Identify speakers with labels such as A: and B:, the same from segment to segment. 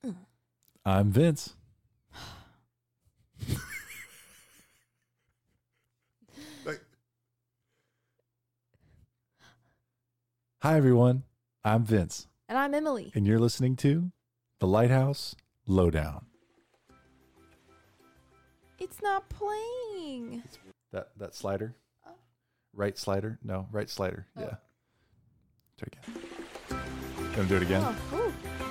A: I'm Vince. Hi, everyone. I'm Vince.
B: And I'm Emily.
A: And you're listening to The Lighthouse Lowdown.
B: It's not playing.
A: That slider? Right slider? No, right slider.
B: Oh.
A: Yeah. Try again. Gonna do it again?
B: Oh,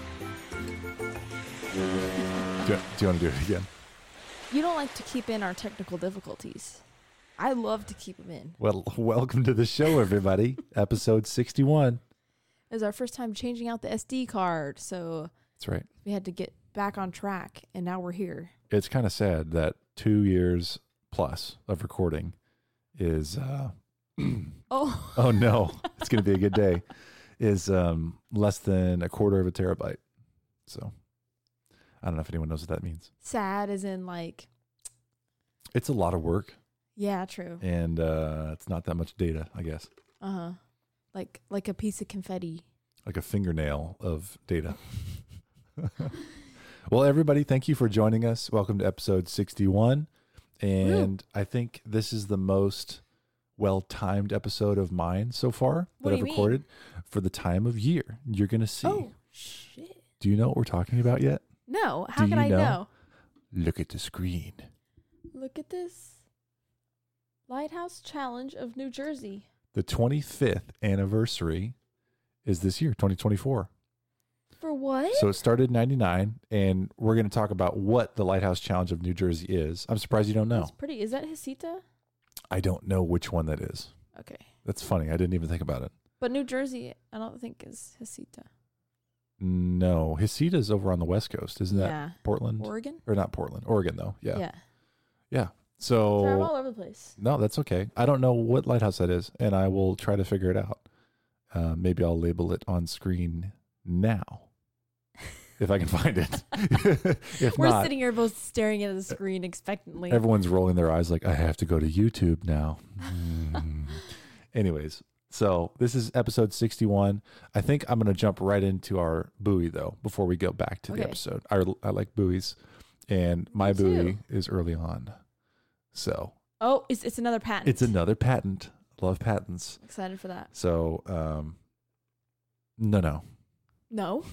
A: Do you want to do it again?
B: you don't like to keep in our technical difficulties. I love to keep them in.
A: Well, welcome to the show, everybody. Episode 61.
B: It was our first time changing out the SD card, so
A: That's right.
B: we had to get back on track, and now we're here.
A: It's kind of sad that 2 years plus of recording is oh no, it's going to be a good day, is less than a quarter of a terabyte. So I don't know if anyone knows what that means.
B: Sad as in like,
A: It's a lot of work,
B: yeah, true.
A: and it's not that much data, I guess.
B: Uh-huh. Like a piece of confetti.
A: Like a fingernail of data. Well, everybody, thank you for joining us. Welcome to episode 61. And I think this is the most well-timed episode of mine so far
B: What
A: that
B: do
A: I've
B: you
A: recorded for the time of year. You're going to see.
B: Oh, shit.
A: Do you know what we're talking about yet?
B: No, how
A: Do
B: can
A: you
B: I
A: know?
B: know?
A: Look at the screen.
B: Look at this. Lighthouse Challenge of New Jersey.
A: The 25th anniversary is this year, 2024.
B: For what?
A: So it started in 99, and we're going to talk about what the Lighthouse Challenge of New Jersey is. I'm surprised you don't know.
B: That's pretty. Is that Hisita?
A: I don't know which one that is.
B: Okay.
A: That's funny. I didn't even think about it.
B: But New Jersey, I don't think is Hisita.
A: No, Hisita's over on the West Coast. Isn't that
B: Yeah.
A: Portland?
B: Oregon?
A: Or not Portland. Oregon, though. Yeah.
B: Yeah.
A: Yeah.
B: So I'm
A: So,
B: all over the place.
A: no, that's okay. I don't know what lighthouse that is, and I will try to figure it out. Maybe I'll label it on screen now, if I can find it. If
B: We're
A: not,
B: sitting here both staring at the screen expectantly.
A: everyone's rolling their eyes like, I have to go to YouTube now. Anyways, so this is episode 61. I think I'm going to jump right into our buoy, though, before we go back to the
B: Okay.
A: episode. I like buoys, and my
B: Me too.
A: buoy is early on. So
B: Oh, it's another patent.
A: it's another patent. Love patents.
B: Excited for that.
A: So, no.
B: No.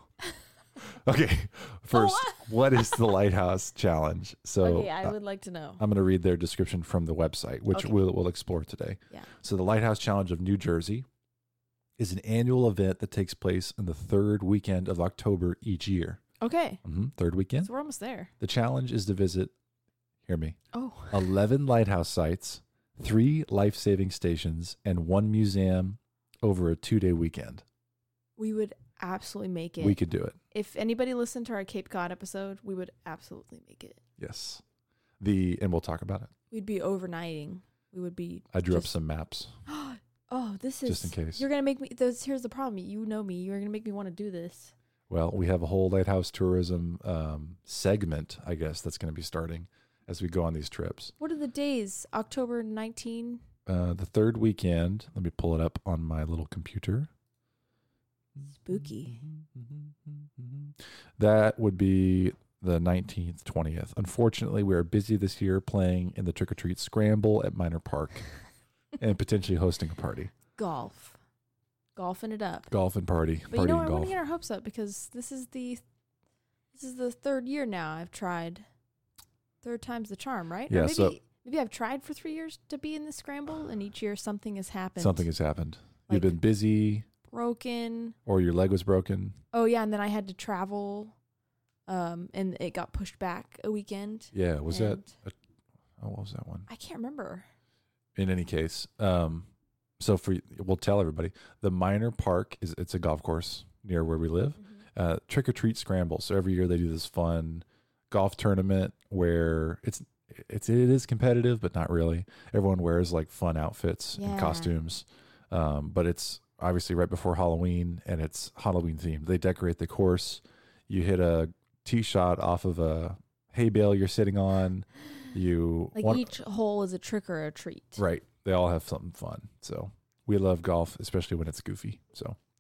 A: Okay. First,
B: what?
A: what is the Lighthouse Challenge? So
B: Okay, I would like to know.
A: I'm going to read their description from the website, which
B: Okay.
A: we'll explore today.
B: Yeah.
A: So the Lighthouse Challenge of New Jersey is an annual event that takes place in the third weekend of October each year.
B: Okay.
A: Third weekend.
B: So we're almost there.
A: The challenge is to visit, hear me,
B: Oh.
A: 11 lighthouse sites, 3 life-saving stations, and 1 museum over a 2-day weekend.
B: We would absolutely make it.
A: We could do it.
B: If anybody listened to our Cape Cod episode, we would absolutely make it.
A: Yes. And we'll talk about it.
B: We'd be overnighting. We would be.
A: I drew up
B: just-
A: some maps
B: Oh, this is.
A: just in case.
B: You're going to make me. Here's the problem. You know me. You're going to make me want to do this.
A: Well, we have a whole lighthouse tourism segment, I guess, that's going to be starting as we go on these trips.
B: What are the days? October 19?
A: The third weekend, let me pull it up on my little computer.
B: Spooky.
A: That would be the 19th, 20th. Unfortunately, we are busy this year playing in the Trick or Treat Scramble at Minor Park and potentially hosting a party.
B: Golf. Golfing it up.
A: Golf and party.
B: But
A: Party
B: you know,
A: and
B: I want
A: golf.
B: to get our hopes up because this is the third year now I've tried. Third time's the charm, right?
A: Yeah,
B: Or maybe,
A: so-
B: maybe I've tried for 3 years to be in the scramble, and each year something has happened.
A: Something has happened. You've
B: Like-
A: been busy
B: Broken.
A: or your leg was broken.
B: Oh yeah, and then I had to travel, and it got pushed back a weekend.
A: Yeah, was that?
B: and
A: What was that one?
B: I can't remember.
A: In any case, so we'll tell everybody the Minor Park it's a golf course near where we live. Trick or Treat Scramble. So every year they do this fun golf tournament where it is competitive, but not really. Everyone wears like fun outfits and
B: Yeah.
A: costumes, but it's obviously right before Halloween, and it's Halloween themed. They decorate the course. You hit a tee shot off of a hay bale you're sitting on.
B: Each hole is a trick or a treat.
A: Right. They all have something fun. So we love golf, especially when it's goofy. So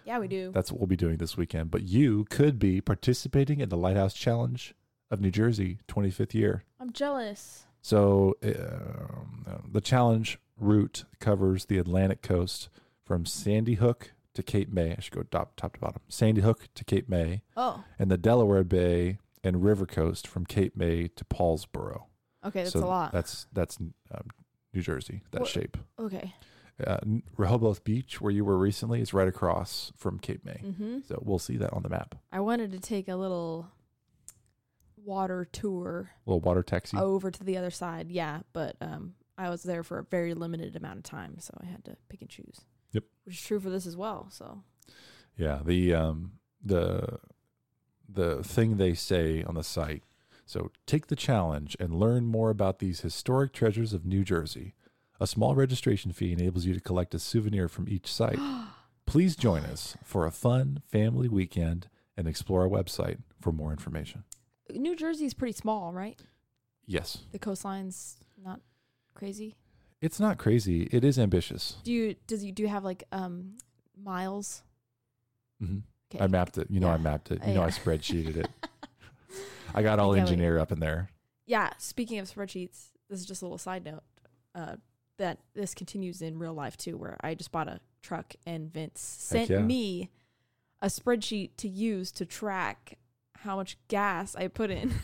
B: Yeah, we do.
A: That's what we'll be doing this weekend. But you could be participating in the Lighthouse Challenge of New Jersey 25th year.
B: I'm jealous.
A: So the challenge route covers the Atlantic coast from Sandy Hook to Cape May. I should go top to bottom. Sandy Hook to Cape May.
B: Oh.
A: And the Delaware Bay and River Coast from Cape May to Paulsboro.
B: Okay, that's a lot.
A: That's New Jersey, shape.
B: Okay.
A: Rehoboth Beach, where you were recently, is right across from Cape May.
B: Mm-hmm.
A: So we'll see that on the map.
B: I wanted to take a little water tour.
A: A little water taxi.
B: Over to the other side, yeah. But I was there for a very limited amount of time, so I had to pick and choose.
A: Yep.
B: Which is true for this as well. So.
A: Yeah, the thing they say on the site. So take the challenge and learn more about these historic treasures of New Jersey. A small registration fee enables you to collect a souvenir from each site. Please join us for a fun family weekend and explore our website for more information.
B: New Jersey is pretty small, right?
A: Yes.
B: The coastline's not crazy.
A: It's not crazy. It is ambitious.
B: Do you have like miles?
A: Mm-hmm.
B: Okay.
A: I mapped it. I mapped it. I spreadsheeted it. I got all engineer up in there.
B: Yeah. Speaking of spreadsheets, this is just a little side note. That this continues in real life too, where I just bought a truck and Vince sent me a spreadsheet to use to track how much gas I put in.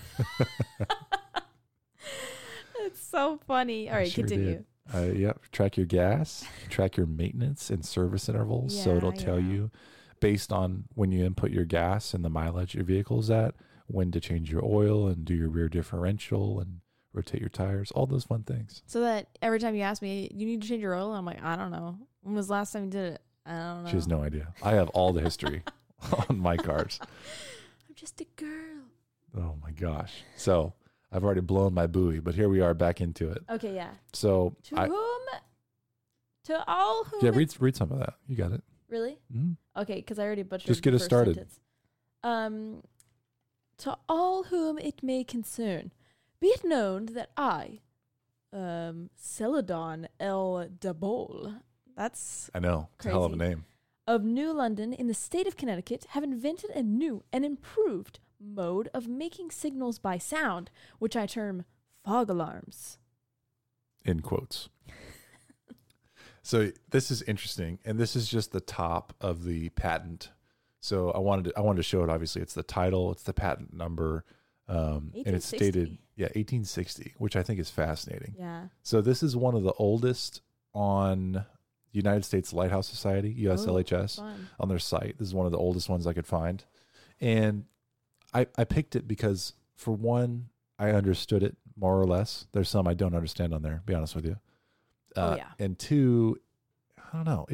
B: It's so funny. All right, continue.
A: Track your gas, track your maintenance and service intervals. So it'll tell you based on when you input your gas and the mileage your vehicle's at, when to change your oil and do your rear differential and rotate your tires, all those fun things.
B: So that every time you ask me, you need to change your oil? I'm like, I don't know. When was the last time you did it? I don't know.
A: She has no idea. I have all the history on my cars.
B: I'm just a girl.
A: Oh my gosh. So I've already blown my buoy, but here we are back into it.
B: Okay, yeah.
A: So
B: to all whom.
A: Yeah, read some of that. You got it.
B: Really?
A: Mm-hmm.
B: Okay, because I already butchered.
A: Just get us started.
B: Sentence. To all whom it may concern, be it known that I, Celadon L. Dabol, that's
A: I know, it's a hell of a name,
B: of New London in the state of Connecticut, have invented a new and improved mode of making signals by sound, which I term fog alarms.
A: In quotes. So this is interesting, and this is just the top of the patent. So I wanted to show it. Obviously, it's the title, it's the patent number, and it's stated 1860, which I think is fascinating.
B: Yeah.
A: So this is one of the oldest on United States Lighthouse Society, USLHS, on their site. This is one of the oldest ones I could find, and I picked it because, for one, I understood it more or less. There's some I don't understand on there, to be honest with you. And two, I don't know.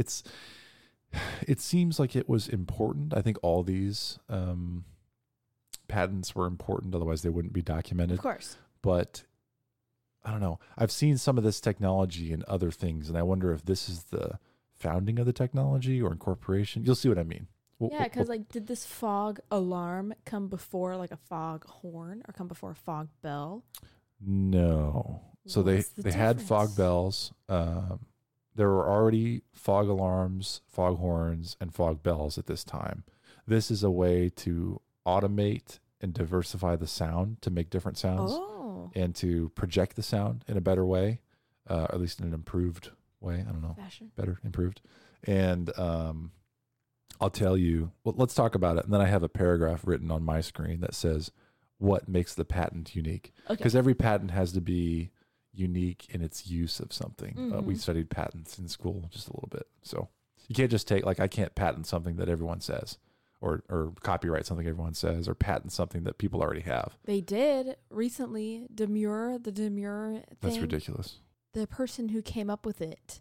A: It seems like it was important. I think all these patents were important. Otherwise, they wouldn't be documented.
B: Of course. But
A: I don't know. I've seen some of this technology in other things, and I wonder if this is the founding of the technology or incorporation. You'll see what I mean.
B: Yeah, because did this fog alarm come before like a fog horn or come before a fog bell?
A: No. So they had fog bells. There were already fog alarms, fog horns, and fog bells at this time. This is a way to automate and diversify the sound to make different sounds and to project the sound in a better way, at least in an improved way. I don't know.
B: Fashion. Better,
A: improved. And I'll tell you, well, let's talk about it. And then I have a paragraph written on my screen that says what makes the patent unique. Because every patent has to be unique in its use of something.
B: Mm-hmm.
A: We studied patents in school just a little bit. So you can't just take, I can't patent something that everyone says or copyright something everyone says or patent something that people already have.
B: They did recently. the Demure thing.
A: That's ridiculous.
B: The person who came up with it,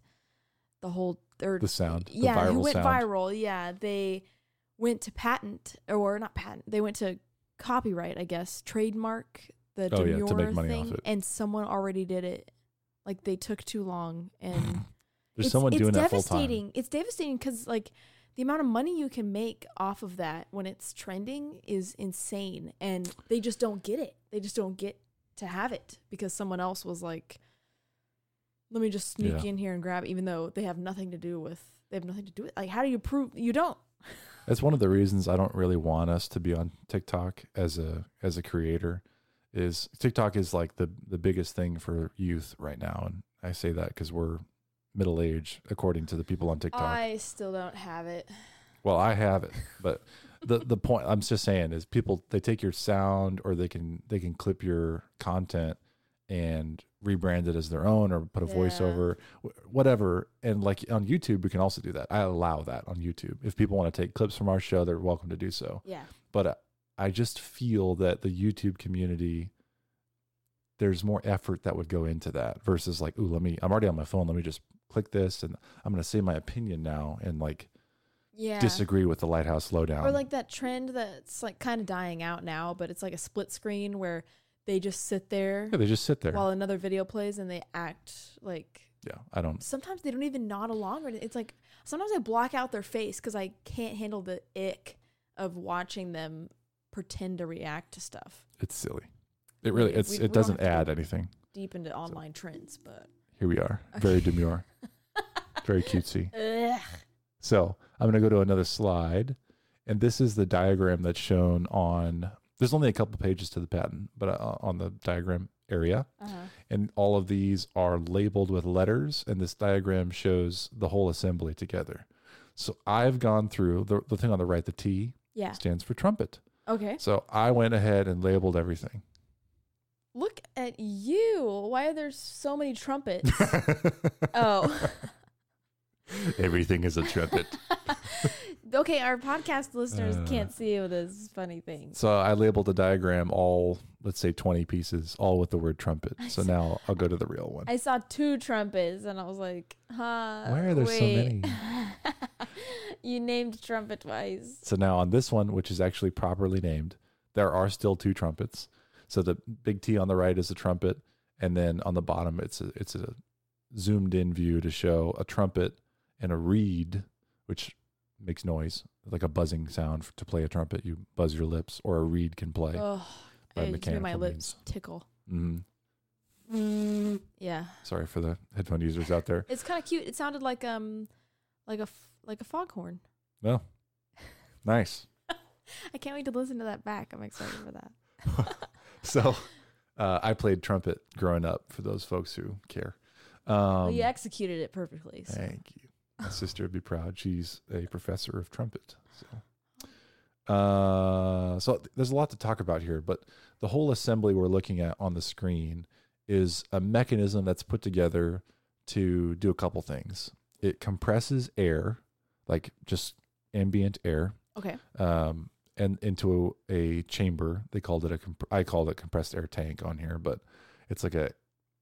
A: the sound,
B: the viral who went
A: sound.
B: viral. Yeah, they went to they went to copyright, I guess, trademark the Demure
A: to make money
B: thing,
A: off it.
B: and someone already did it. Like they took too long, and
A: there's someone doing that full time.
B: It's devastating because the amount of money you can make off of that when it's trending is insane, and they just don't get it. They just don't get to have it because someone else was like, let me just sneak in here and grab it, even though they have nothing to do with. Like, how do you prove you don't?
A: That's one of the reasons I don't really want us to be on TikTok as a creator. Is TikTok is like the biggest thing for youth right now, and I say that because we're middle age according to the people on TikTok.
B: I still don't have it.
A: Well, I have it, but the point I'm just saying is people, they take your sound, or they can clip your content and rebrand it as their own, or put a voiceover, whatever. And like on YouTube, we can also do that. I allow that on YouTube. If people want to take clips from our show, they're welcome to do so.
B: Yeah.
A: But I just feel that the YouTube community, there's more effort that would go into that versus like, ooh, I'm already on my phone. Let me just click this and I'm going to say my opinion now and like disagree with the Lighthouse Lowdown.
B: Or like that trend that's like kind of dying out now, but it's like a split screen where they just sit there.
A: Yeah, they just sit there
B: while another video plays and they act like.
A: Yeah, I don't.
B: Sometimes they don't even nod along. Or it's like, sometimes I block out their face because I can't handle the ick of watching them pretend to react to stuff.
A: It's silly. It really, it doesn't add anything.
B: Deep into online trends, but.
A: Here we are. Very demure. Very cutesy. Ugh. So I'm going to go to another slide. And this is the diagram that's shown on, there's only a couple pages to the patent, but on the diagram area. And all of these are labeled with letters. And this diagram shows the whole assembly together. So I've gone through the thing on the right, the T stands for trumpet.
B: Okay.
A: So I went ahead and labeled everything.
B: Look at you. Why are there so many trumpets? Oh.
A: Everything is a trumpet.
B: Okay, our podcast listeners can't see this funny thing.
A: So I labeled the diagram all, let's say 20 pieces, all with the word trumpet. So now I'll go to the real one.
B: I saw 2 trumpets and I was like,
A: why are there so many?
B: You named trumpet twice.
A: So now on this one, which is actually properly named, there are still 2 trumpets. So the big T on the right is a trumpet, and then on the bottom it's a zoomed in view to show a trumpet and a reed, which makes noise, like a buzzing sound to play a trumpet. You buzz your lips, or a reed can play.
B: Oh, it made my lips tickle. Yeah.
A: Sorry for the headphone users out there.
B: It's kind of cute. It sounded like a foghorn.
A: No, nice.
B: I can't wait to listen to that back. I'm excited for that.
A: So I played trumpet growing up, for those folks who care.
B: Well, you executed it perfectly. So.
A: Thank you. My sister would be proud. She's a professor of trumpet. So there's a lot to talk about here, but the whole assembly we're looking at on the screen is a mechanism that's put together to do a couple things. It compresses air, like just ambient air.
B: Okay.
A: And into a chamber. They called it I called it compressed air tank on here, but it's like a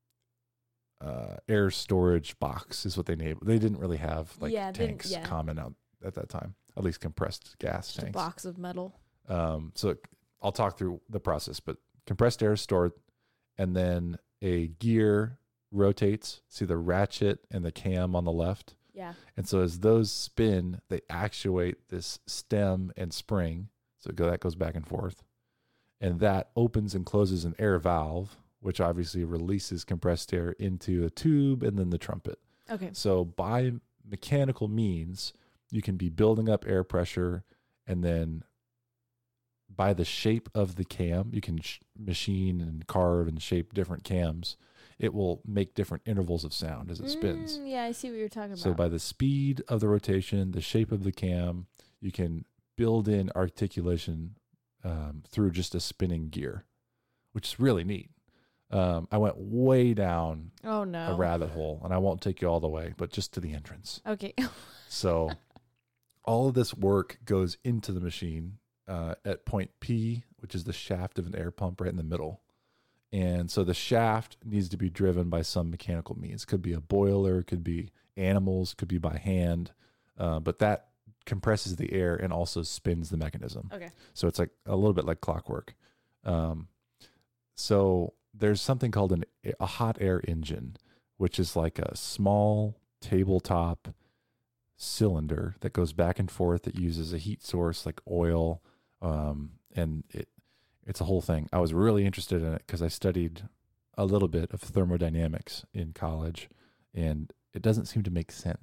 A: air storage box is what they named. They didn't really have like tanks common out at that time, at least compressed gas
B: just
A: tanks.
B: A box of metal.
A: So I'll talk through the process, but compressed air is stored, and then a gear rotates. See the ratchet and the cam on the left?
B: Yeah.
A: And so as those spin, they actuate this stem and spring. So that goes back and forth. And that opens and closes an air valve, which obviously releases compressed air into a tube and then the trumpet.
B: Okay.
A: So by mechanical means, you can be building up air pressure, and then by the shape of the cam, you can machine and carve and shape different cams. It will make different intervals of sound as it spins.
B: Yeah, I see what you're talking about.
A: So by the speed of the rotation, the shape of the cam, you can build in articulation through just a spinning gear, which is really neat. I went way down a rabbit hole, and I won't take you all the way, but just to the entrance.
B: Okay.
A: So all of this work goes into the machine at point P, which is the shaft of an air pump right in the middle. And so the shaft needs to be driven by some mechanical means. Could be a boiler, could be animals, could be by hand, but that compresses the air and also spins the mechanism.
B: Okay.
A: So it's like a little bit like clockwork. So there's something called a hot air engine, which is like a small tabletop cylinder that goes back and forth. It uses a heat source like oil, and it's a whole thing. I was really interested in it because I studied a little bit of thermodynamics in college, and it doesn't seem to make sense.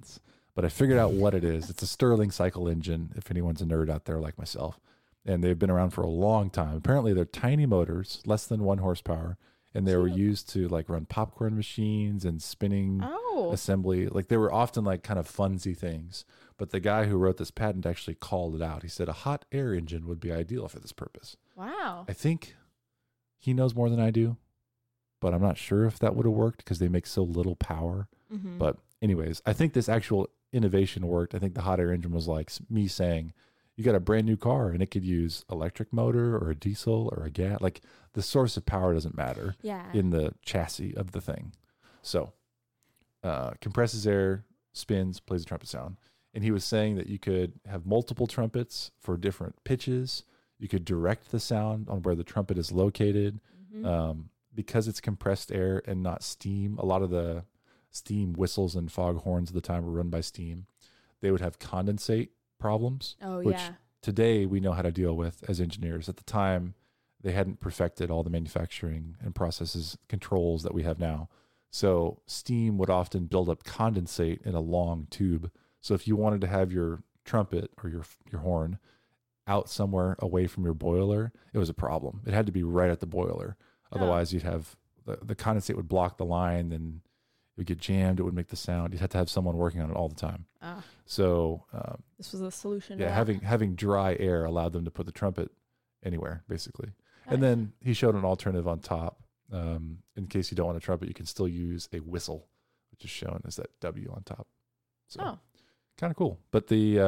A: but I figured out what it is. It's a Stirling cycle engine, if anyone's a nerd out there like myself. And they've been around for a long time. Apparently, they're tiny motors, less than 1 horsepower, and they were used to like run popcorn machines and spinning assembly. Like they were often like kind of funsy things. But the guy who wrote this patent actually called it out. He said a hot air engine would be ideal for this purpose.
B: Wow.
A: I think he knows more than I do, but I'm not sure if that would have worked because they make so little power.
B: Mm-hmm.
A: But anyways, I think this actual innovation worked. I think the hot air engine was like me saying, you got a brand new car and it could use electric motor or a diesel or a gas. Like the source of power doesn't matter in the chassis of the thing. So compresses air, spins, plays a trumpet sound. And he was saying that you could have multiple trumpets for different pitches. You could direct the sound on where the trumpet is located. Mm-hmm. Because it's compressed air and not steam. A lot of the steam whistles and foghorns at the time were run by steam. They would have condensate problems, which today we know how to deal with as engineers. At the time, they hadn't perfected all the manufacturing and processes controls that we have now. So steam would often build up condensate in a long tube. So if you wanted to have your trumpet or your horn out somewhere away from your boiler, it was a problem. It had to be right at the boiler. Otherwise, you'd have the condensate would block the line and it would get jammed. It would make the sound. You'd have to have someone working on it all the time. So
B: this was a solution.
A: Yeah, having dry air allowed them to put the trumpet anywhere, basically. Nice. And then he showed an alternative on top. In case you don't want a trumpet, you can still use a whistle, which is shown as that W on top. So kind of cool. But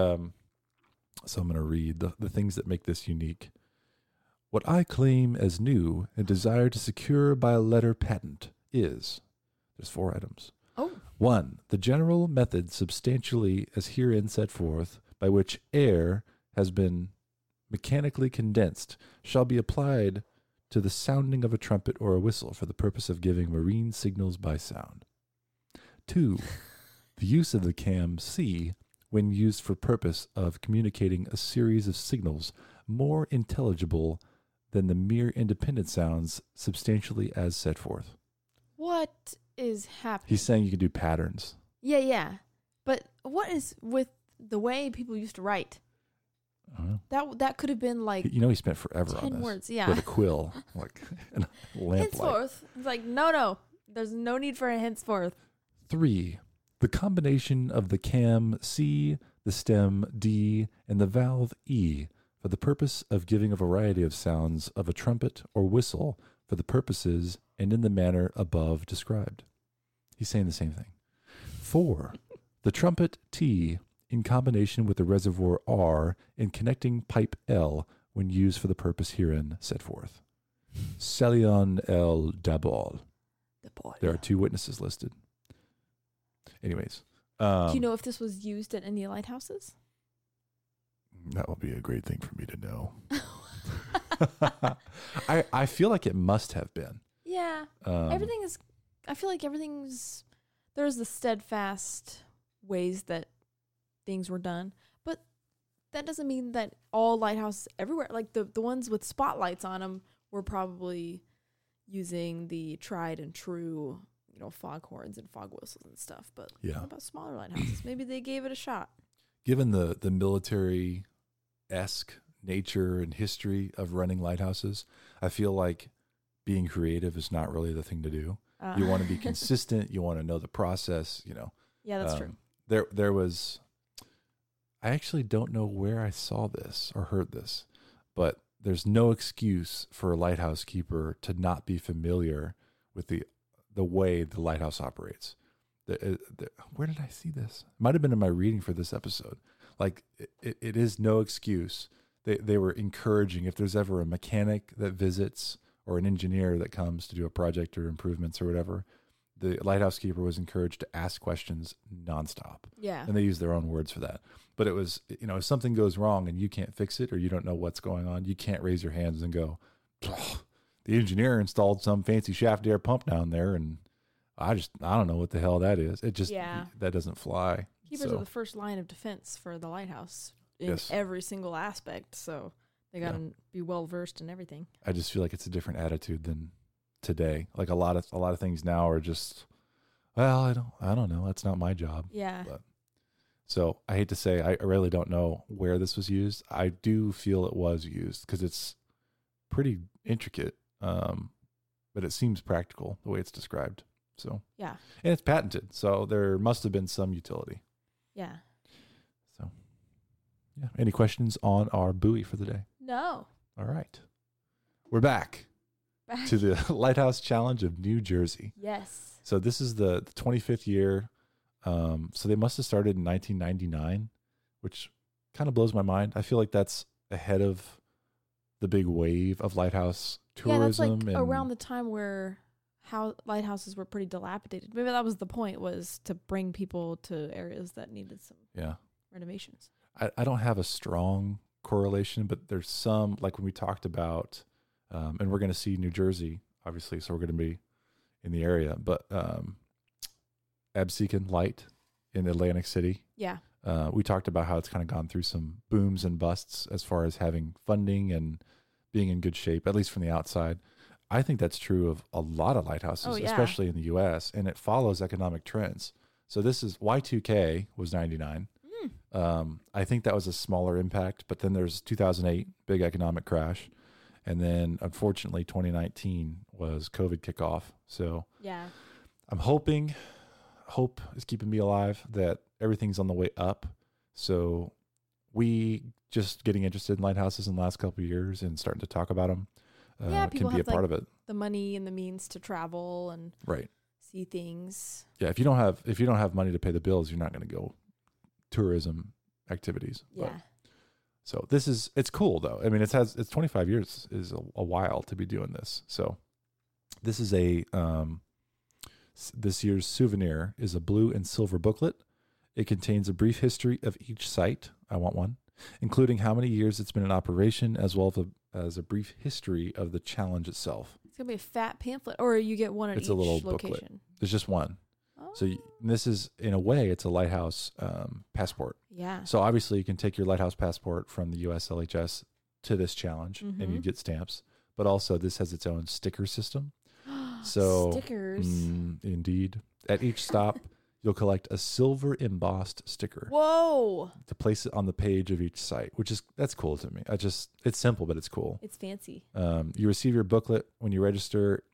A: so I'm going to read the things that make this unique. What I claim as new and desire to secure by a letter patent is, there's 4 items. 1, the general method substantially as herein set forth, by which air has been mechanically condensed, shall be applied to the sounding of a trumpet or a whistle for the purpose of giving marine signals by sound. 2, the use of the cam C when used for purpose of communicating a series of signals more intelligible than the mere independent sounds substantially as set forth.
B: What is happening?
A: He's saying you can do patterns.
B: Yeah. But what is with the way people used to write? That could have been like
A: he spent forever
B: 10
A: on this.
B: words, yeah.
A: With a quill, like and a lamplight.
B: Henceforth. It's like, no. There's no need for a henceforth.
A: 3, the combination of the cam C, the stem D, and the valve E for the purpose of giving a variety of sounds of a trumpet or whistle for the purposes and in the manner above described. He's saying the same thing. 4, the trumpet T in combination with the reservoir R and connecting pipe L when used for the purpose herein set forth. Salion L. Dabol. There are 2 witnesses listed. Anyways.
B: Do you know if this was used at any lighthouses?
A: That would be a great thing for me to know. I feel like it must have been.
B: Yeah. I feel like everything's, there's the steadfast ways that things were done, but that doesn't mean that all lighthouses everywhere, like the ones with spotlights on them, were probably using the tried and true, foghorns and fog whistles and stuff. But what about smaller lighthouses? Maybe they gave it a shot.
A: Given the military-esque nature and history of running lighthouses, I feel like being creative is not really the thing to do. You want to be consistent. You want to know the process,
B: Yeah, that's true.
A: There was, I actually don't know where I saw this or heard this, but there's no excuse for a lighthouse keeper to not be familiar with the way the lighthouse operates. Where did I see this? It might have been in my reading for this episode. Like it is no excuse. They were encouraging, if there's ever a mechanic that visits or an engineer that comes to do a project or improvements or whatever, the lighthouse keeper was encouraged to ask questions nonstop.
B: Yeah.
A: And they use their own words for that. But it was, if something goes wrong and you can't fix it or you don't know what's going on, you can't raise your hands and go, the engineer installed some fancy shaft air pump down there and I don't know what the hell that is. It just, that doesn't fly.
B: Keepers are the first line of defense for the lighthouse in every single aspect. So they got to be well versed in everything.
A: I just feel like it's a different attitude than today. Like a lot of things now are just, well, I don't know. That's not my job.
B: Yeah.
A: So I hate to say, I really don't know where this was used. I do feel it was used because it's pretty intricate, but it seems practical the way it's described. So
B: Yeah.
A: and it's patented, so there must have been some utility.
B: Yeah.
A: So yeah. Any questions on our buoy for the day?
B: No.
A: All right. We're back to the Lighthouse Challenge of New Jersey.
B: Yes.
A: So this is the 25th year. So they must have started in 1999, which kind of blows my mind. I feel like that's ahead of the big wave of lighthouse tourism.
B: Yeah, that's like
A: and
B: around the time where lighthouses were pretty dilapidated. Maybe that was the point, was to bring people to areas that needed some renovations.
A: I don't have a strong correlation, but there's some, like when we talked about, and we're going to see New Jersey, obviously, so we're going to be in the area, but Absecon Light in Atlantic City.
B: Yeah.
A: We talked about how it's kind of gone through some booms and busts as far as having funding and being in good shape, at least from the outside. I think that's true of a lot of lighthouses, especially in the U.S., and it follows economic trends. So this is Y2K was 99. I think that was a smaller impact, but then there's 2008, big economic crash. And then unfortunately, 2019 was COVID kickoff. So
B: yeah,
A: I'm hoping, hope is keeping me alive, that everything's on the way up. So we just getting interested in lighthouses in the last couple of years and starting to talk about them
B: people
A: can be
B: have
A: a part of it.
B: The money and the means to travel and see things.
A: Yeah, if you don't have money to pay the bills, you're not going to go tourism activities.
B: Yeah.
A: But, so it's cool though. I mean, it's 25 years is a while to be doing this. So this is this year's souvenir is a blue and silver booklet. It contains a brief history of each site. I want one, including how many years it's been in operation, as well as a brief history of the challenge itself.
B: It's going to be a fat pamphlet, or you get one at each
A: a little
B: location.
A: Booklet. There's just one.
B: Oh.
A: So this is, in a way, it's a lighthouse passport.
B: Yeah.
A: So obviously you can take your lighthouse passport from the USLHS to this challenge and you get stamps. But also this has its own sticker system. So
B: stickers.
A: Indeed. At each stop, you'll collect a silver embossed sticker.
B: Whoa.
A: To place it on the page of each site, that's cool to me. It's simple, but it's cool.
B: It's fancy.
A: You receive your booklet when you register.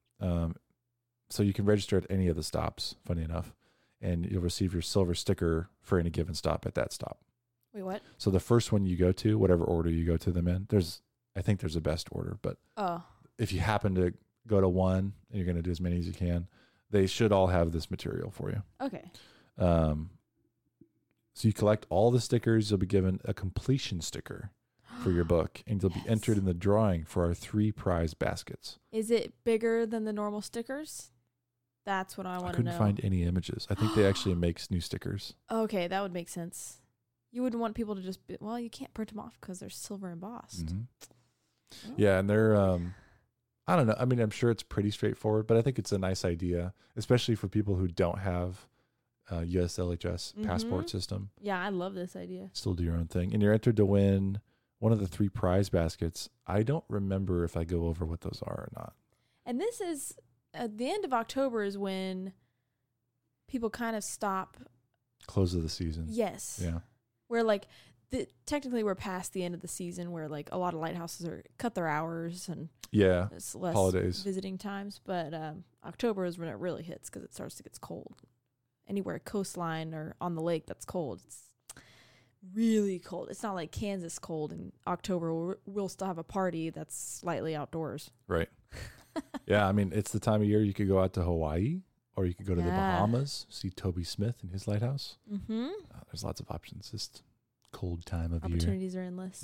A: So you can register at any of the stops, funny enough, and you'll receive your silver sticker for any given stop at that stop.
B: Wait, what?
A: So the first one you go to, whatever order you go to them in, I think there's a best order, but if you happen to go to one and you're going to do as many as you can, they should all have this material for you.
B: Okay.
A: So you collect all the stickers. You'll be given a completion sticker for your book, and you'll be entered in the drawing for our 3 prize baskets.
B: Is it bigger than the normal stickers? That's what I want to know.
A: I couldn't find any images. I think they actually make new stickers.
B: Okay, that would make sense. You wouldn't want people to just be, well, you can't print them off because they're silver embossed.
A: Mm-hmm. Oh. Yeah, and they're, I don't know. I mean, I'm sure it's pretty straightforward, but I think it's a nice idea, especially for people who don't have a USLHS passport system.
B: Yeah, I love this idea.
A: Still do your own thing. And you're entered to win one of the 3 prize baskets. I don't remember if I go over what those are or not. And
B: this is, at the end of October is when people kind of stop.
A: Close of the season.
B: Yes.
A: Yeah.
B: Where technically we're past the end of the season, where like a lot of lighthouses are cut their hours and it's less
A: holidays,
B: visiting times. But October is when it really hits because it starts to get cold. Anywhere coastline or on the lake that's cold, it's really cold. It's not like Kansas cold in October. We'll still have a party that's slightly outdoors.
A: Right. Yeah, I mean, it's the time of year you could go out to Hawaii, or you could go to the Bahamas, see Toby Smith and his lighthouse. Mm-hmm. There's lots of options. Just cold time of
B: Opportunities are endless.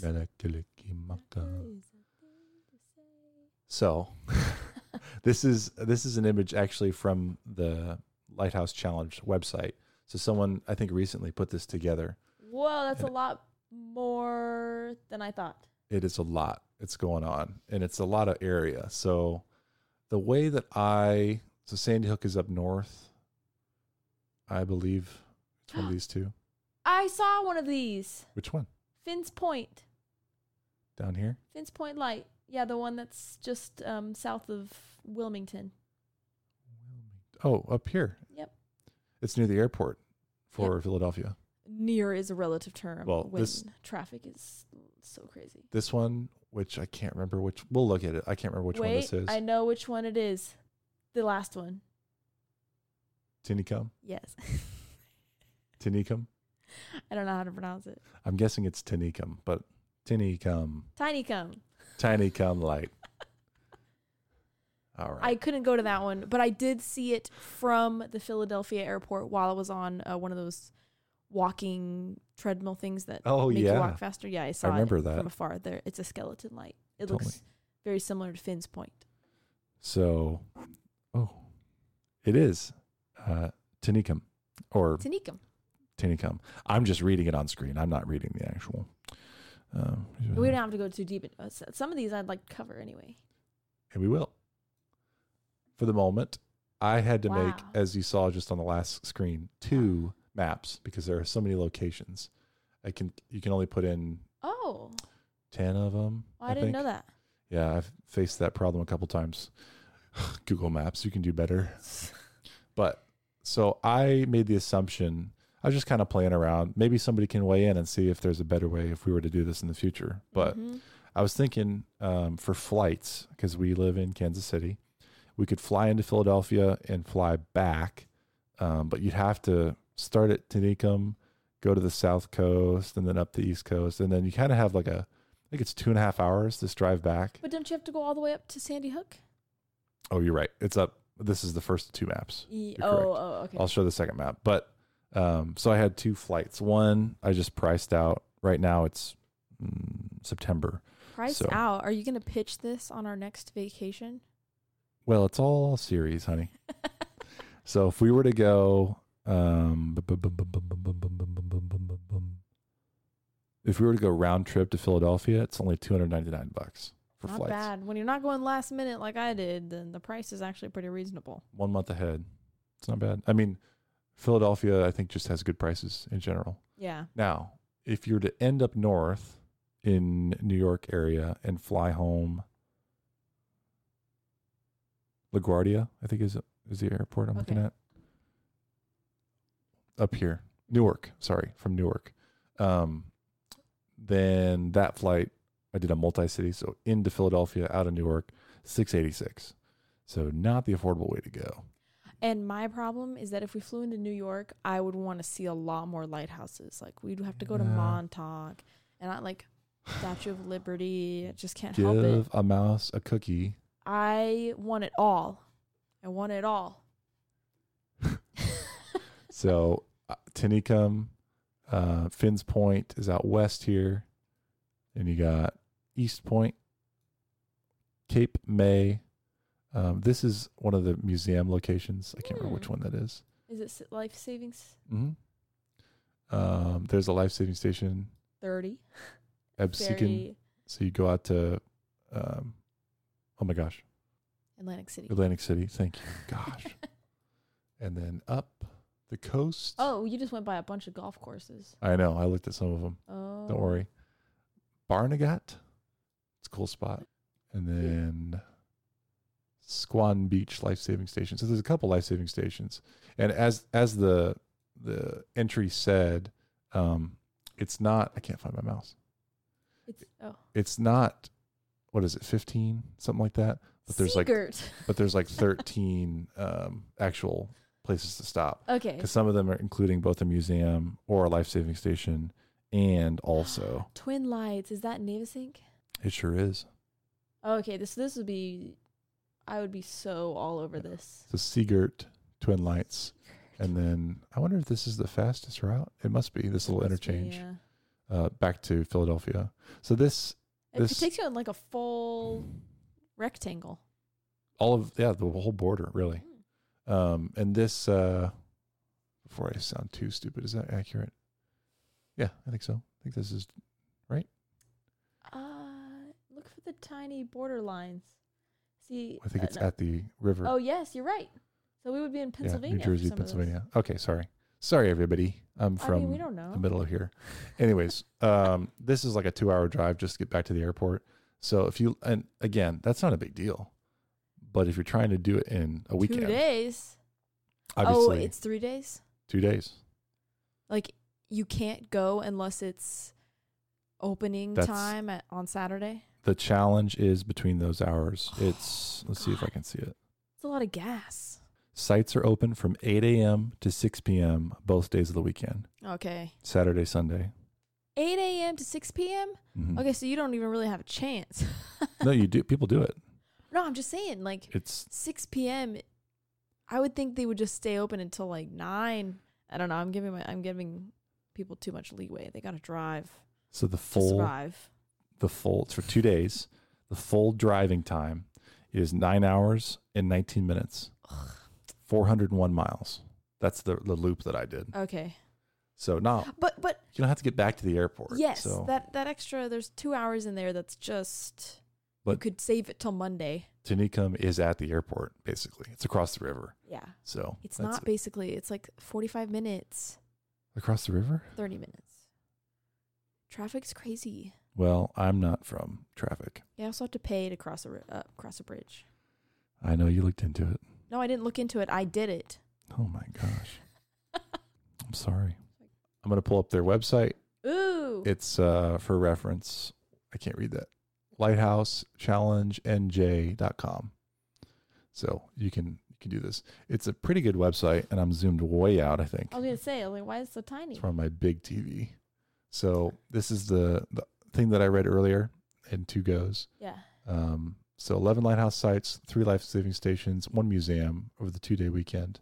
A: So, this is an image actually from the Lighthouse Challenge website. So someone, I think, recently put this together.
B: Whoa, that's a lot more than I thought.
A: It is a lot. It's going on, and it's a lot of area. So the way that so Sandy Hook is up north. I believe it's one of these two.
B: I saw one of these.
A: Which one?
B: Finn's Point.
A: Down here?
B: Finn's Point Light. Yeah, the one that's just south of Wilmington.
A: Oh, up here.
B: Yep.
A: It's near the airport for Philadelphia.
B: near is a relative term
A: Well,
B: when traffic is so crazy.
A: This one, which I can't remember which, we'll look at it. I can't remember which one this is.
B: I know which one it is. The last one.
A: Tinicum?
B: Yes.
A: Tinicum?
B: I don't know how to pronounce it.
A: I'm guessing it's Tinicum, but Tinicum.
B: Tinycum.
A: Tinycum Light. All right.
B: I couldn't go to that one, but I did see it from the Philadelphia airport while I was on one of those walking treadmill things that make you walk faster. Yeah, I saw
A: remember
B: it
A: that.
B: from afar. There, it's a skeleton light. It looks very similar to Finn's Point.
A: So, it is Tinicum or Tinicum. I'm just reading it on screen. I'm not reading the actual.
B: We don't have to go too deep. Some of these I'd like to cover anyway.
A: And we will. For the moment, I had to make, as you saw just on the last screen, 2 maps because there are so many locations. You can only put in 10 of them.
B: Oh, I didn't know that.
A: Yeah, I've faced that problem a couple times. Google Maps, you can do better. But so I made the assumption, I was just kind of playing around. Maybe somebody can weigh in and see if there's a better way if we were to do this in the future. But I was thinking for flights, because we live in Kansas City, we could fly into Philadelphia and fly back, but you'd have to start at Tinicum, go to the South Coast, and then up the East Coast. And then you kind of have I think it's 2.5 hours this drive back.
B: But don't you have to go all the way up to Sandy Hook?
A: Oh, you're right. It's up. This is the first 2 maps.
B: Okay.
A: I'll show the second map. But so I had 2 flights. One I just priced out. Right now it's September.
B: Priced out? Are you going to pitch this on our next vacation?
A: Well, it's all series, honey. So if we were to go, if we were to go round trip to Philadelphia, it's only $299 for flights.
B: Not bad. When you're not going last minute like I did, then the price is actually pretty reasonable.
A: 1 month ahead. It's not bad. I mean, Philadelphia, I think, just has good prices in general.
B: Yeah.
A: Now, if you're to end up north in New York area and fly home, LaGuardia, I think is the airport I'm looking at. Up here. Newark, from Newark. Then that flight, I did a multi-city, so into Philadelphia, out of Newark, $686. So not the affordable way to go.
B: And my problem is that if we flew into New York, I would want to see a lot more lighthouses. Like we'd have to go to Montauk and not like Statue of Liberty. I just can't help it.
A: Give a mouse a cookie.
B: I want it all.
A: So Tinicum, Finn's Point is out west here. And you got East Point, Cape May. This is one of the museum locations. I can't remember which one that is.
B: Is it Life Savings?
A: Mm-hmm. There's a life saving station.
B: 30.
A: Absecon. So you go out to, oh my gosh.
B: Atlantic City.
A: Thank you. Gosh. And then up the coast.
B: Oh, you just went by a bunch of golf courses.
A: I know. I looked at some of them.
B: Oh.
A: Don't worry. Barnegat. It's a cool spot. And then Squan Beach Life Saving Station. So there's a couple life saving stations. And as the entry said, it's not, I can't find my mouse. It's not, what is it, 15? Something like that. But there's like 13 actual places to stop.
B: Okay.
A: Because some of them are including both a museum or a life saving station and also
B: Twin Lights. Is that Navesink?
A: It sure is.
B: Okay, this would be, I would be so all over this.
A: So Seagirt, Twin Lights. And then I wonder if this is the fastest route. It must be this little interchange back to Philadelphia. So this
B: it takes you on like a full rectangle.
A: The whole border, really. And this, before I sound too stupid, is that accurate? Yeah, I think so. I think this is right.
B: Look for the tiny border lines. See,
A: I think it's at the river.
B: Oh yes, you're right. So we would be in Pennsylvania.
A: New Jersey, Pennsylvania. Okay, sorry everybody. I'm from
B: we don't know.
A: the middle of here. Anyways, this is like a 2-hour drive just to get back to the airport. So and again, that's not a big deal. But if you're trying to do it in a weekend.
B: 2 days.
A: Obviously.
B: Oh, it's 3 days?
A: 2 days.
B: Like you can't go unless it's opening time on Saturday?
A: The challenge is between those hours. Let's see if I can see it.
B: It's a lot of gas.
A: Sites are open from 8 a.m. to 6 p.m. both days of the weekend.
B: Okay.
A: Saturday, Sunday.
B: 8 a.m. to 6 p.m.?
A: Mm-hmm.
B: Okay, so you don't even really have a chance.
A: No, you do. People do it.
B: No, I'm just saying, like,
A: it's
B: 6 p.m. I would think they would just stay open until like 9. I don't know. I'm giving people too much leeway. They got to drive.
A: So
B: to survive.
A: It's for 2 days. The full driving time is 9 hours and 19 minutes. 401 miles. That's the loop that I did.
B: Okay.
A: So but you don't have to get back to the airport.
B: Yes,
A: so.
B: that extra, there's 2 hours in there that's just,
A: but
B: you could save it till Monday.
A: Tanikum is at the airport, basically. It's across the river.
B: Yeah.
A: So
B: it's not basically, it's like 45 minutes.
A: Across the river?
B: 30 minutes. Traffic's crazy.
A: Well, I'm not from traffic.
B: You also have to pay to cross a bridge.
A: I know you looked into it.
B: No, I didn't look into it. I did it.
A: Oh my gosh. I'm sorry. I'm going to pull up their website.
B: Ooh.
A: It's for reference. I can't read that. LighthouseChallengeNJ.com. So you can do this. It's a pretty good website, and I'm zoomed way out, I think.
B: I was going to say, like, why is it so tiny?
A: It's from my big TV. So this is the thing that I read earlier in 2 goes.
B: Yeah.
A: So 11 lighthouse sites, 3 life-saving stations, 1 museum over the 2-day weekend.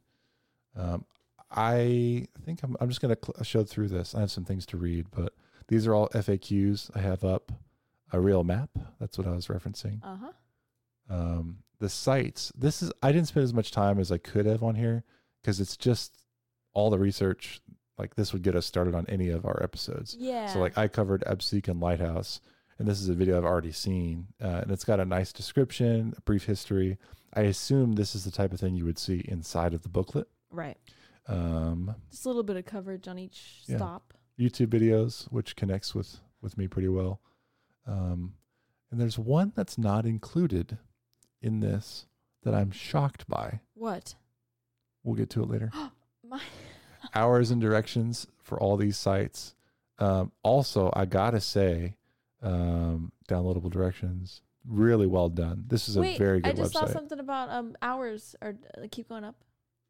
A: I think I'm just going to show through this. I have some things to read, but these are all FAQs. I have up a real map. That's what I was referencing.
B: Uh-huh.
A: The sites. I didn't spend as much time as I could have on here because it's just all the research. Like this would get us started on any of our episodes.
B: Yeah.
A: So like I covered Absecon Lighthouse, and this is a video I've already seen, and it's got a nice description, a brief history. I assume this is the type of thing you would see inside of the booklet.
B: Right. Just a little bit of coverage on each stop.
A: YouTube videos, which connects with me pretty well. And there's one that's not included in this that I'm shocked by.
B: What?
A: We'll get to it later. Hours and directions for all these sites. Also, I gotta say, downloadable directions, really well done. This is a very good website. I just saw
B: something about hours, or keep going up.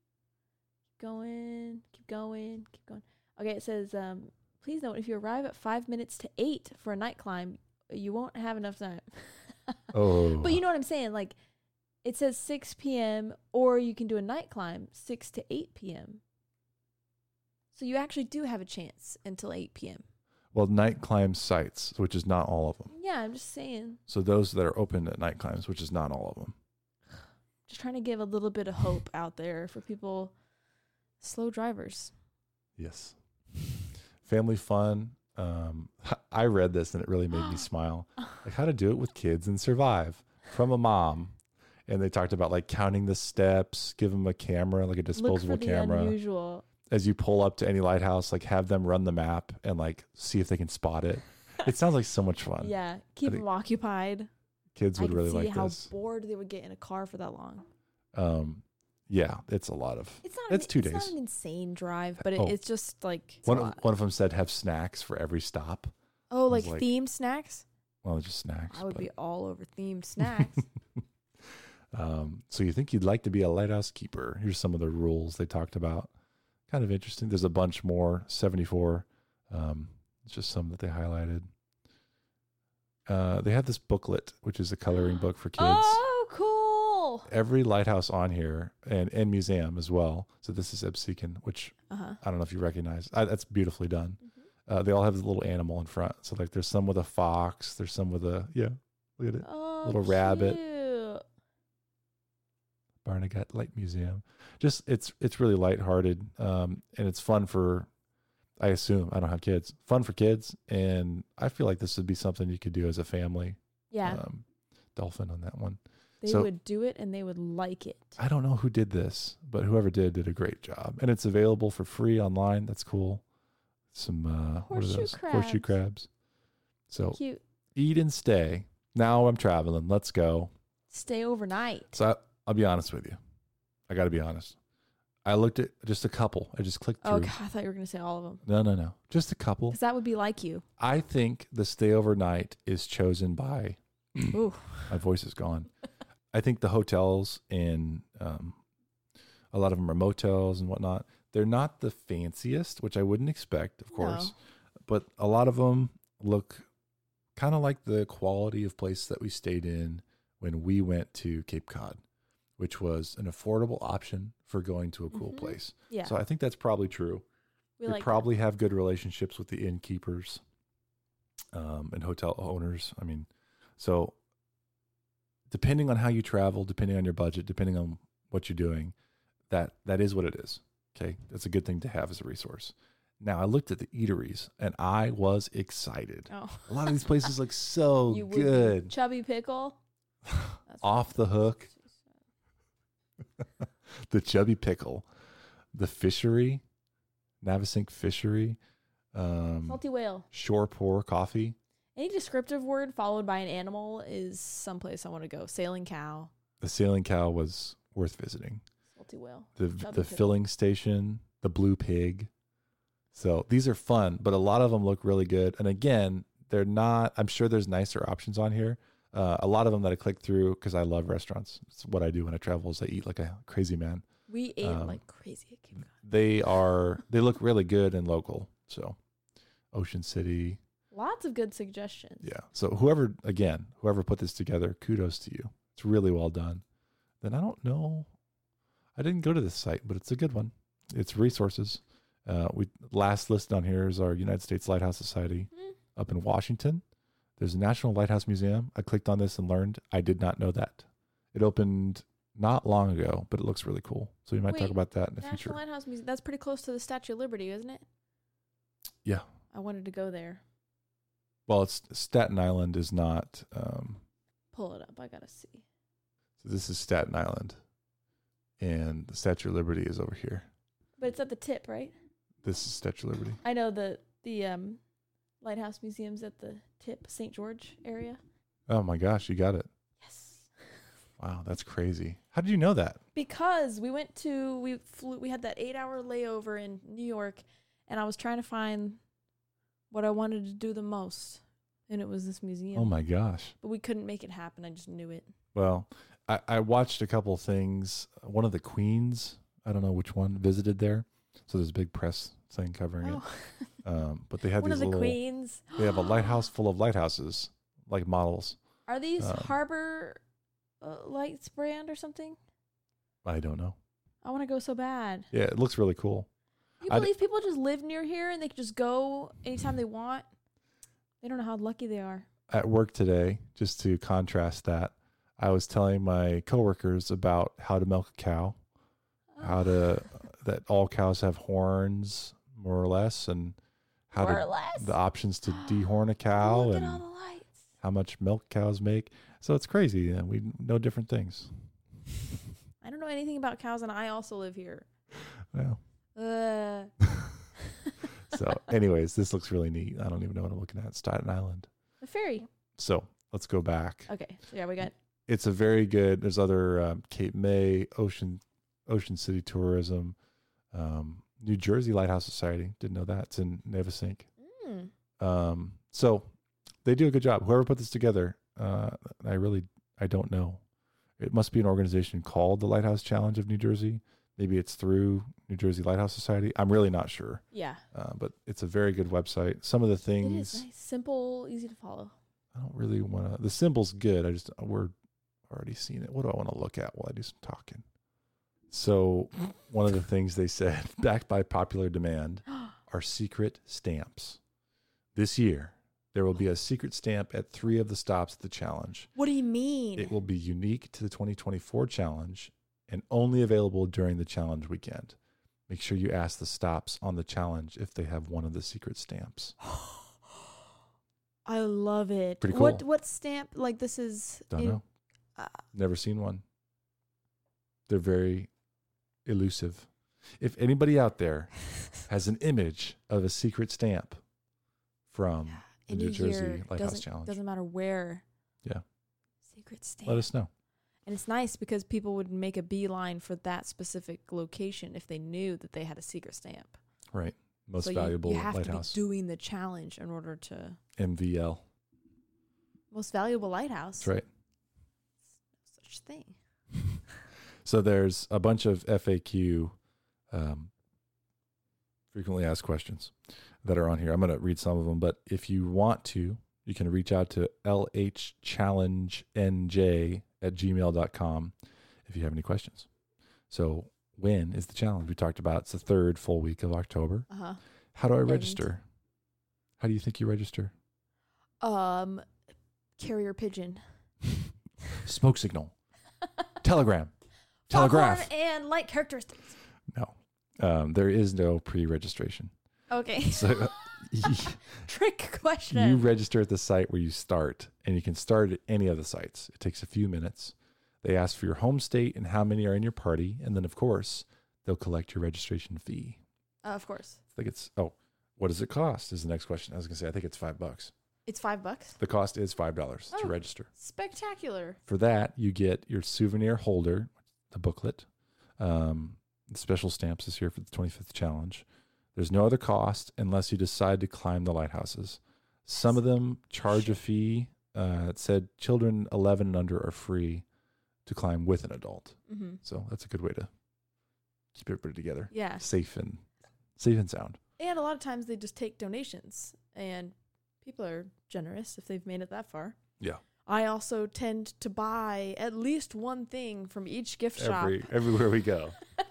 B: Keep going. Okay, it says, please note, if you arrive at 5 minutes to 8 for a night climb, you won't have enough time.
A: Oh.
B: But you know what I'm saying? Like, it says 6 p.m., or you can do a night climb 6 to 8 p.m. So you actually do have a chance until 8 p.m.
A: Well, night climb sites, which is not all of them.
B: Yeah, I'm just saying.
A: So those that are open at night climbs, which is not all of them.
B: Just trying to give a little bit of hope out there for people, slow drivers.
A: Yes. Family fun. I read this and it really made me smile. Like how to do it with kids and survive from a mom. And they talked about like counting the steps, give them a camera, like a disposable camera.
B: Unusual.
A: As you pull up to any lighthouse, like have them run the map and like see if they can spot it. It sounds like so much fun.
B: Yeah, keep them occupied.
A: Kids would really like this.
B: I see how bored they would get in a car for that long.
A: Yeah, it's a lot of. It's 2 days.
B: It's not an insane drive, but it's just like
A: one of them said have snacks for every stop.
B: Oh, like themed snacks?
A: Well, just snacks.
B: I would be all over themed snacks.
A: So you think you'd like to be a lighthouse keeper? Here's some of the rules they talked about. Kind of interesting. There's a bunch more, 74. It's just some that they highlighted. They have this booklet, which is a coloring book for kids.
B: Oh, cool.
A: Every lighthouse on here and museum as well. So this is Absecon, which I don't know if you recognize. That's beautifully done. Mm-hmm. They all have this little animal in front. So like there's some with a fox. There's some with look at it.
B: Oh,
A: little rabbit. Barnegat Light Museum. Just it's really lighthearted, and it's fun for, I assume, I don't have kids, fun for kids, and I feel like this would be something you could do as a family.
B: Yeah.
A: Dolphin on that one.
B: They would do it and they would like it.
A: I don't know who did this, but whoever did a great job. And it's available for free online. That's cool. Some horseshoe crabs. So
B: cute.
A: Eat and stay. Now I'm traveling. Let's go.
B: Stay overnight.
A: So I'll be honest with you. I got to be honest. I looked at just a couple. I just clicked through.
B: Oh, God, I thought you were going to say all of them.
A: No. Just a couple.
B: Because that would be like you.
A: I think the stay overnight is chosen by.
B: Ooh.
A: My voice is gone. I think the hotels and a lot of them are motels and whatnot. They're not the fanciest, which I wouldn't expect, of course. But a lot of them look kind of like the quality of place that we stayed in when we went to Cape Cod, which was an affordable option for going to a cool place.
B: Yeah.
A: So I think that's probably true. We probably have good relationships with the innkeepers and hotel owners. I mean, so depending on how you travel, depending on your budget, depending on what you're doing, that is what it is. Okay. That's a good thing to have as a resource. Now, I looked at the eateries and I was excited.
B: Oh.
A: A lot of these places look so good.
B: Chubby Pickle.
A: Off the Hook. The Chubby Pickle. The Fishery. Navesink Fishery.
B: Salty Whale.
A: Shore Pour Coffee.
B: Any descriptive word followed by an animal is someplace I want to go. Sailing Cow.
A: The Sailing Cow was worth visiting.
B: Salty Whale.
A: The filling station. The Blue Pig. So these are fun, but a lot of them look really good. And again, they're not, I'm sure there's nicer options on here. A lot of them that I click through because I love restaurants. It's what I do when I travel is I eat like a crazy man.
B: We ate like crazy at Cape
A: Cod. They look really good and local. So Ocean City.
B: Lots of good suggestions.
A: Yeah. So whoever put this together, kudos to you. It's really well done. Then I don't know. I didn't go to this site, but it's a good one. It's resources. We last listed on here is our United States Lighthouse Society up in Washington. There's a National Lighthouse Museum. I clicked on this and learned I did not know that. It opened not long ago, but it looks really cool. So we might talk about that in the future.
B: National Lighthouse Museum. That's pretty close to the Statue of Liberty, isn't it?
A: Yeah.
B: I wanted to go there.
A: Well, it's Staten Island is not.
B: Pull it up. I gotta see.
A: So this is Staten Island, and the Statue of Liberty is over here.
B: But it's at the tip, right?
A: This is Statue of Liberty.
B: I know the Lighthouse Museum's at the tip, St. George area.
A: Oh my gosh, you got it.
B: Yes.
A: Wow, that's crazy. How did you know that?
B: Because we had that 8-hour layover in New York, and I was trying to find what I wanted to do the most, and it was this museum.
A: Oh my gosh.
B: But we couldn't make it happen. I just knew it.
A: Well, I watched a couple things. One of the queens, I don't know which one, visited there. So there's a big press thing covering it. But they had
B: one
A: these
B: of the queens.
A: They have a lighthouse full of lighthouses, like models.
B: Are these Harbor Lights brand or something?
A: I don't know.
B: I want to go so bad.
A: Yeah, it looks really cool.
B: You believe people just live near here and they can just go anytime they want? They don't know how lucky they are.
A: At work today, just to contrast that, I was telling my coworkers about how to milk a cow, that all cows have horns, more or less, and the options to dehorn a cow
B: Look
A: and
B: at all the lights.
A: How much milk cows make. So it's crazy. And we know different things.
B: I don't know anything about cows, and I also live here.
A: Well. So anyways, this looks really neat. I don't even know what I'm looking at. Staten Island.
B: The ferry.
A: So let's go back.
B: Okay. So yeah, we got.
A: It's a very good. There's other Cape May, Ocean City Tourism, New Jersey Lighthouse Society. Didn't know that. It's in Navesink. So they do a good job. Whoever put this together, I don't know. It must be an organization called the Lighthouse Challenge of New Jersey. Maybe it's through New Jersey Lighthouse Society. I'm really not sure.
B: Yeah.
A: But it's a very good website. Some of the things.
B: It is nice, simple, easy to follow.
A: I don't really want to. The symbol's good. We're already seen it. What do I want to look at while I do some talking? So one of the things they said, backed by popular demand, are secret stamps. This year, there will be a secret stamp at 3 of the stops of the challenge.
B: What do you mean?
A: It will be unique to the 2024 challenge and only available during the challenge weekend. Make sure you ask the stops on the challenge if they have one of the secret stamps.
B: I love it.
A: Pretty cool.
B: What stamp? Like this is...
A: Don't know. Never seen one. They're very elusive. If anybody out there has an image of a secret stamp from the New Jersey Lighthouse Challenge.
B: Doesn't matter where.
A: Yeah.
B: Secret stamp.
A: Let us know.
B: And it's nice because people would make a beeline for that specific location if they knew that they had a secret stamp.
A: Right. Most
B: so
A: valuable
B: you have
A: lighthouse.
B: to be doing the challenge in order to...
A: MVL.
B: Most valuable lighthouse.
A: That's right.
B: No such thing.
A: So there's a bunch of FAQ, frequently asked questions, that are on here. I'm going to read some of them, but if you want to, you can reach out to lhchallengenj@gmail.com if you have any questions. So when is the challenge? We talked about it's the third full week of October.
B: Uh-huh.
A: How do I register? How do you think you register?
B: Carrier pigeon.
A: Smoke signal. Telegram. Telegraph.
B: Foghorn and light characteristics.
A: No. There is no pre-registration.
B: Okay.
A: So
B: Trick question.
A: you register at the site where you start, and you can start at any of the sites. It takes a few minutes. They ask for your home state and how many are in your party, and then, of course, they'll collect your registration fee.
B: Of course.
A: I think it's, what does it cost is the next question. I was going to say, I think it's $5.
B: It's $5?
A: The cost is $5 to register.
B: Spectacular.
A: For that, you get your souvenir holder, the booklet. The special stamps is here for the 25th challenge. There's no other cost unless you decide to climb the lighthouses. Some of them charge a fee. It said children 11 and under are free to climb with an adult.
B: Mm-hmm.
A: So that's a good way to keep everybody together.
B: Yeah.
A: Safe and sound.
B: And a lot of times they just take donations, and people are generous if they've made it that far.
A: Yeah.
B: I also tend to buy at least one thing from each gift shop.
A: Everywhere we go.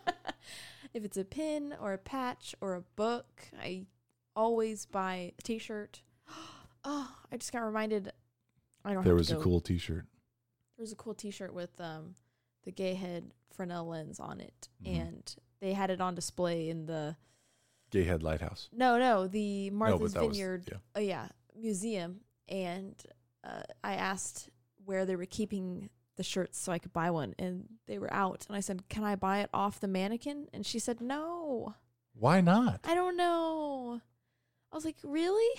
B: If it's a pin or a patch or a book, I always buy a t-shirt. Oh, I just got reminded.
A: There was a cool t-shirt.
B: There was a cool t-shirt with the Gay Head Fresnel lens on it.
A: Mm-hmm.
B: And they had it on display in the...
A: Gay Head Lighthouse.
B: No, the Martha's Vineyard
A: was.
B: museum. And I asked where they were keeping the shirts so I could buy one, and they were out. And I said, can I buy it off the mannequin? And she said, no.
A: Why not?
B: I don't know. I was like, really?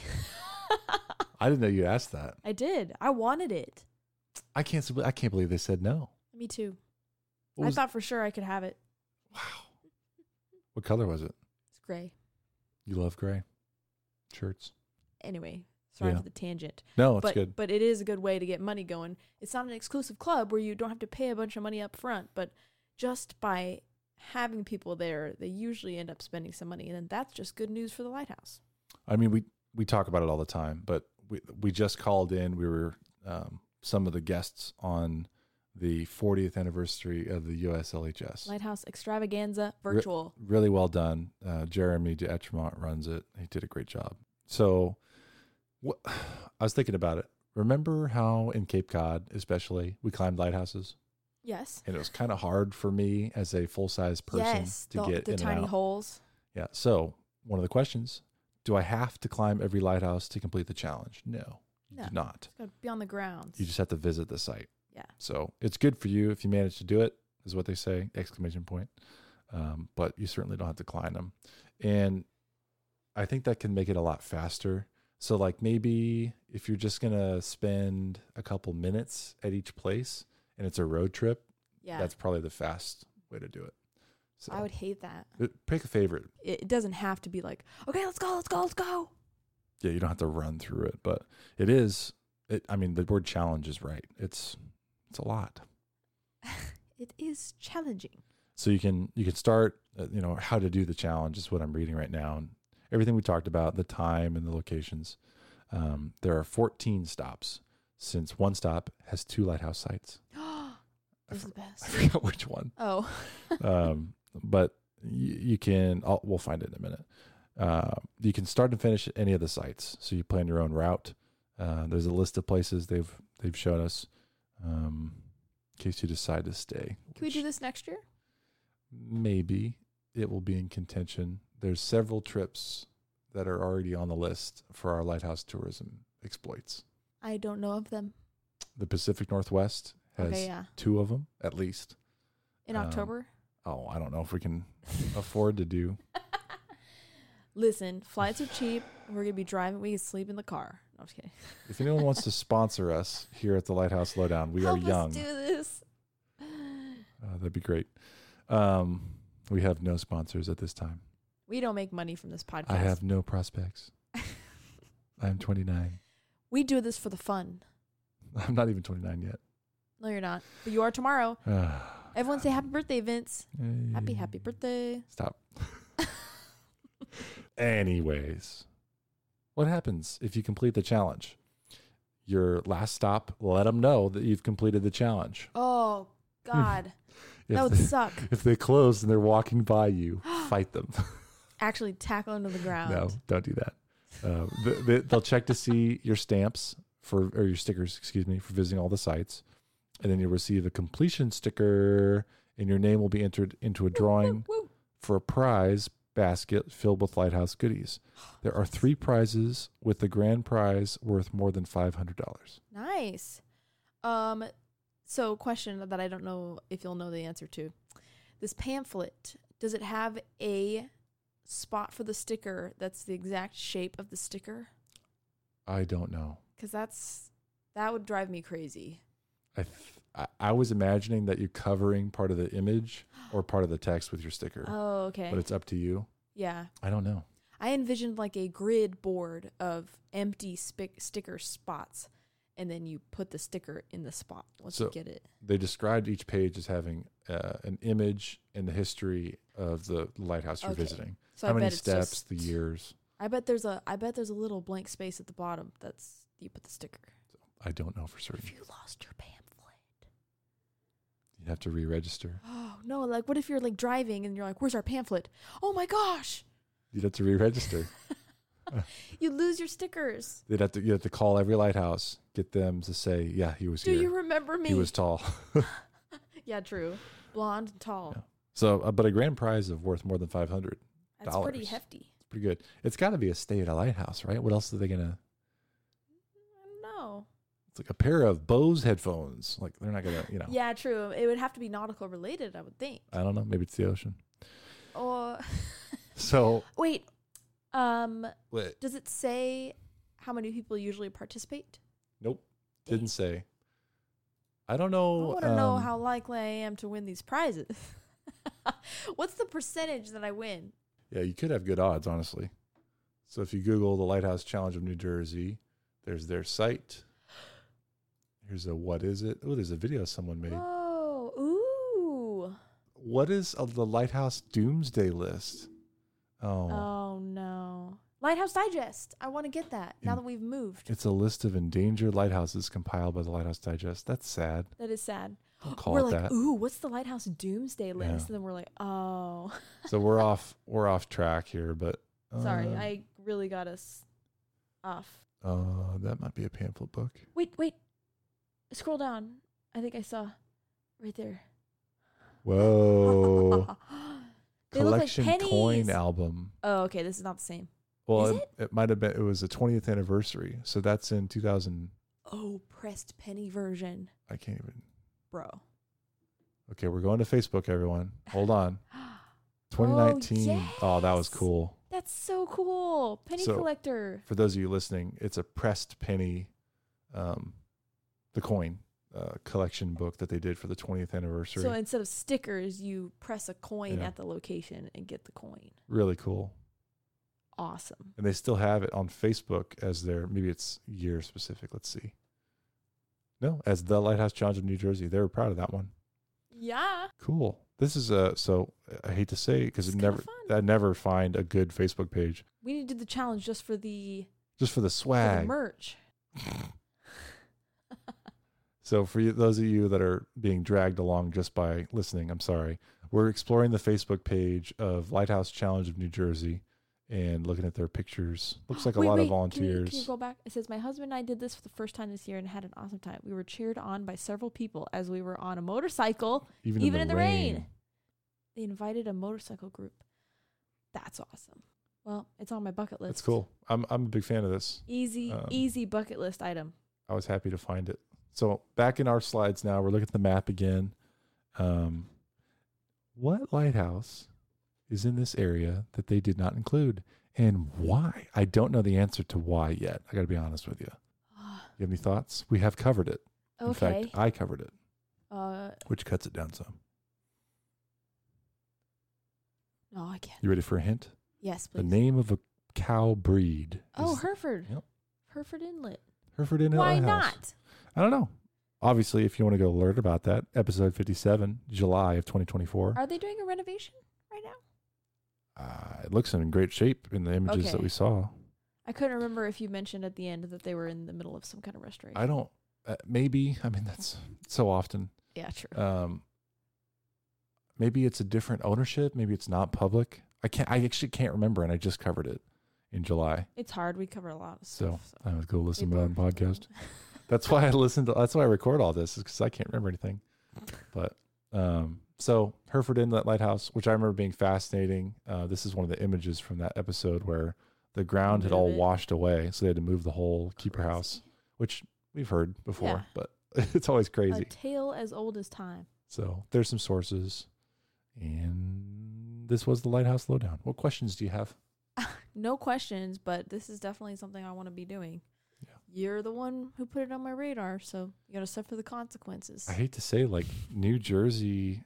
A: I didn't know you asked that.
B: I did. I wanted it.
A: I can't believe they said no.
B: Me too. I thought for sure I could have it.
A: Wow. What color was it?
B: It's gray.
A: You love gray shirts.
B: Anyway, sorry for the tangent.
A: No, it's good.
B: But it is a good way to get money going. It's not an exclusive club where you don't have to pay a bunch of money up front, but just by having people there, they usually end up spending some money, and then that's just good news for the lighthouse.
A: I mean, we talk about it all the time, but we just called in. We were some of the guests on the 40th anniversary of the USLHS.
B: Lighthouse Extravaganza Virtual.
A: Really well done. Jeremy d'Etremont runs it. He did a great job. So I was thinking about it. Remember how in Cape Cod, especially, we climbed lighthouses?
B: Yes.
A: And it was kind of hard for me as a full-size person to get in and out.
B: The tiny holes.
A: Yeah. So one of the questions, do I have to climb every lighthouse to complete the challenge? No, you do not.
B: It's got to be on the grounds.
A: You just have to visit the site.
B: Yeah.
A: So it's good for you if you manage to do it, is what they say, ! But you certainly don't have to climb them. And I think that can make it a lot faster. So like maybe if you're just going to spend a couple minutes at each place and it's a road trip, that's probably the fast way to do it. So
B: I would hate that.
A: Pick a favorite.
B: It doesn't have to be like, okay, let's go.
A: Yeah, you don't have to run through it, but it is. I mean, the word challenge is right. It's a lot.
B: It is challenging.
A: So you can start. How to do the challenge is what I'm reading right now, and everything we talked about, the time and the locations. There are 14 stops, since one stop has 2 lighthouse sites.
B: This is the best.
A: I forgot which one.
B: Oh.
A: But you can. We'll find it in a minute. You can start and finish at any of the sites. So you plan your own route. There's a list of places they've shown us, in case you decide to stay.
B: Can we do this next year?
A: Maybe it will be in contention. There's several trips that are already on the list for our lighthouse tourism exploits.
B: I don't know of them.
A: The Pacific Northwest has 2 of them at least.
B: In October?
A: I don't know if we can afford to do.
B: Listen, flights are cheap. We're going to be driving. We can sleep in the car. No, I'm just kidding.
A: If anyone wants to sponsor us here at the Lighthouse Lowdown, we are young.
B: Let's do this.
A: that'd be great. We have no sponsors at this time.
B: We don't make money from this podcast.
A: I have no prospects. I'm 29.
B: We do this for the fun.
A: I'm not even 29 yet.
B: No, you're not. But you are tomorrow. Everyone say happy birthday, Vince. Happy birthday.
A: Stop. Anyways, what happens if you complete the challenge? Your last stop, let them know that you've completed the challenge.
B: Oh, God. That would suck.
A: If they close and they're walking by you, fight them.
B: Actually tackle them to the ground.
A: No, don't do that. They'll check to see your stamps or your stickers, for visiting all the sites. And then you'll receive a completion sticker, and your name will be entered into a drawing for a prize basket filled with Lighthouse goodies. There are 3 prizes, with the grand prize worth more than $500.
B: Nice. So question that I don't know if you'll know the answer to. This pamphlet, does it have a spot for the sticker that's the exact shape of the sticker?
A: I don't know.
B: Because that would drive me crazy.
A: I was imagining that you're covering part of the image or part of the text with your sticker.
B: Oh, okay.
A: But it's up to you.
B: Yeah.
A: I don't know.
B: I envisioned like a grid board of empty sticker spots, and then you put the sticker in the spot once you get it. They
A: described each page as having an image and the history of the lighthouse you're visiting.
B: So
A: how many steps, the years.
B: I bet there's a little blank space at the bottom that's you put the sticker.
A: So I don't know for certain.
B: If you lost your pamphlet,
A: you'd have to re-register.
B: Oh no! Like, what if you're like driving and you're like, "Where's our pamphlet?" Oh my gosh!
A: You'd have to re-register.
B: You lose your stickers.
A: You have to call every lighthouse, get them to say, "Yeah, he was here."
B: Do you remember me?
A: He was tall.
B: Yeah, true. Blonde and tall. Yeah.
A: So, but a grand prize of worth more than $500.
B: That's pretty hefty.
A: It's pretty good. It's got to be a stay at a lighthouse, right? What else are they gonna?
B: I don't know.
A: It's like a pair of Bose headphones. Like they're not gonna,
B: Yeah, true. It would have to be nautical related, I would think.
A: I don't know. Maybe it's the ocean.
B: Or.
A: So.
B: Wait.
A: What?
B: Does it say how many people usually participate?
A: Nope. Dang. Didn't say. I don't know.
B: I want to know how likely I am to win these prizes. What's the percentage that I win?
A: Yeah, you could have good odds, honestly. So if you Google the Lighthouse Challenge of New Jersey, there's their site. Here's a what is it? Oh, there's a video someone made.
B: Oh, ooh.
A: What is the Lighthouse Doomsday List?
B: Oh no. Lighthouse Digest. I want to get that now that we've moved.
A: It's a list of endangered lighthouses compiled by the Lighthouse Digest. That's sad.
B: That is sad.
A: Don't call
B: we're
A: it
B: like,
A: that.
B: Ooh, what's the Lighthouse Doomsday List? Yeah. And then we're like, oh.
A: So we're off track here, but
B: sorry, I really got us off.
A: That might be a pamphlet book.
B: Wait. Scroll down. I think I saw right there.
A: Whoa. Collection
B: like
A: coin album.
B: Oh, okay. This is not the same.
A: Well, it might have been. It was the 20th anniversary, so that's in 2000.
B: Oh, pressed penny version.
A: I can't even.
B: Bro.
A: Okay, we're going to Facebook, everyone. Hold on. 2019.
B: Oh, yes.
A: Oh, that was cool.
B: That's so cool. Penny collector.
A: For those of you listening, it's a pressed penny, the coin collection book that they did for the 20th anniversary.
B: So instead of stickers, you press a coin at the location and get the coin.
A: Really cool.
B: Awesome.
A: And they still have it on Facebook as their, maybe it's year specific. Let's see. No, as the Lighthouse Challenge of New Jersey. They were proud of that one.
B: Yeah.
A: Cool. This is so I hate to say it because I never find a good Facebook page.
B: We need to do the challenge just for the
A: swag.
B: For the merch.
A: So for those of you that are being dragged along just by listening, I'm sorry. We're exploring the Facebook page of Lighthouse Challenge of New Jersey and looking at their pictures. Looks like a lot of volunteers.
B: Can you go back? It says, my husband and I did this for the first time this year and had an awesome time. We were cheered on by several people as we were on a motorcycle, even in the rain. They invited a motorcycle group. That's awesome. Well, it's on my bucket list.
A: That's cool. I'm a big fan of this.
B: Easy bucket list item.
A: I was happy to find it. So back in our slides now, we're looking at the map again. What lighthouse is in this area that they did not include, and why? I don't know the answer to why yet. I got to be honest with you. You have any thoughts? We have covered it.
B: Okay.
A: In fact, I covered it, which cuts it down some.
B: No, I can't.
A: You ready for a hint?
B: Yes, please.
A: The name of a cow breed.
B: Oh, Hereford.
A: Yep.
B: Hereford Inlet.
A: Hereford Inlet
B: Why
A: Lighthouse.
B: not?
A: I don't know. Obviously, if you want to go learn about that, episode 57, July of 2024.
B: Are they doing a renovation right now?
A: It looks in great shape in the images that we saw.
B: I couldn't remember if you mentioned at the end that they were in the middle of some kind of restoration.
A: I don't. Maybe. I mean, that's so often.
B: Yeah, true.
A: Maybe it's a different ownership. Maybe it's not public. I actually can't remember, and I just covered it in July.
B: It's hard. We cover a lot of stuff.
A: So I would go listen to my own podcast. That's why that's why I record all this, is because I can't remember anything. But so Hereford Inlet Lighthouse, which I remember being fascinating. This is one of the images from that episode where the ground had all washed away, so they had to move the whole keeper house, which we've heard before, but it's always crazy.
B: A tale as old as time.
A: So there's some sources, and this was the Lighthouse Lowdown. What questions do you have?
B: No questions, but this is definitely something I want to be doing. Yeah. You're the one who put it on my radar, so you got to suffer the consequences.
A: I hate to say, like, New Jersey,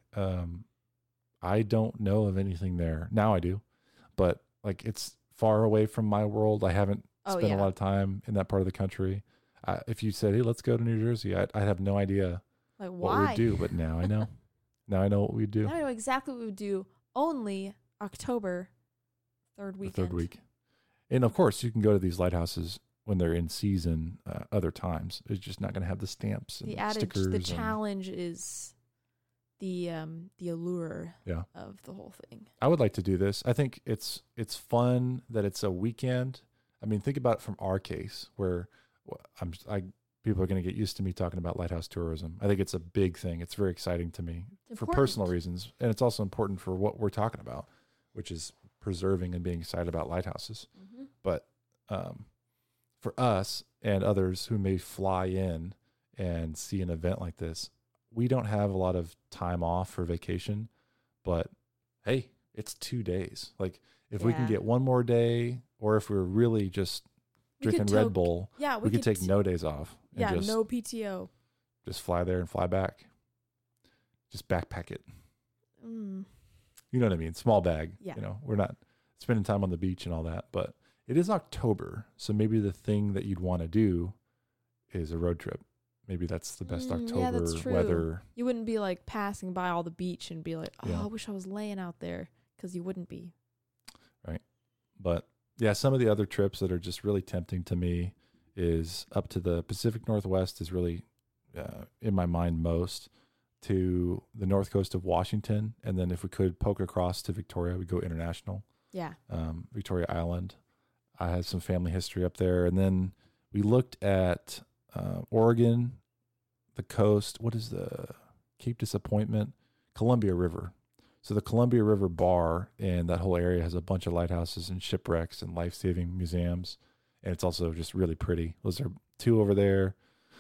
A: I don't know of anything there. Now I do, but like, it's far away from my world. I haven't spent a lot of time in that part of the country. If you said, hey, let's go to New Jersey, I'd have no idea what we'd do, but now I know. Now I know what we'd do.
B: Now I know exactly what we would do. Only October, third weekend.
A: The third week. And of course, you can go to these lighthouses when they're in season other times. It's just not going to have the stamps and
B: the adage,
A: stickers.
B: The challenge is the allure of the whole thing.
A: I would like to do this. I think it's fun that it's a weekend. I mean, think about it from our case, where people are going to get used to me talking about lighthouse tourism. I think it's a big thing. It's very exciting to me for personal reasons, and it's also important for what we're talking about, which is preserving and being excited about lighthouses. Mm-hmm. But for us and others who may fly in and see an event like this, we don't have a lot of time off for vacation, but hey, it's 2 days. Like, if we can get one more day, or if we're really just drinking Red Bull, we could take no days off.
B: And no PTO.
A: Just fly there and fly back. Just backpack it. You know what I mean? Small bag. Yeah. You know, we're not spending time on the beach and all that, but it is October. So maybe the thing that you'd want to do is a road trip. Maybe that's the best October weather.
B: You wouldn't be like passing by all the beach and be like, I wish I was laying out there, because you wouldn't be.
A: Right. But yeah, some of the other trips that are just really tempting to me is up to the Pacific Northwest is really in my mind most, to the north coast of Washington. And then if we could poke across to Victoria, we'd go international. Yeah. Victoria Island. I had some family history up there. And then we looked at Oregon, the coast. What is the Cape Disappointment? Columbia River. So the Columbia River Bar and that whole area has a bunch of lighthouses and shipwrecks and life-saving museums. And it's also just really pretty. Those are 2 over there.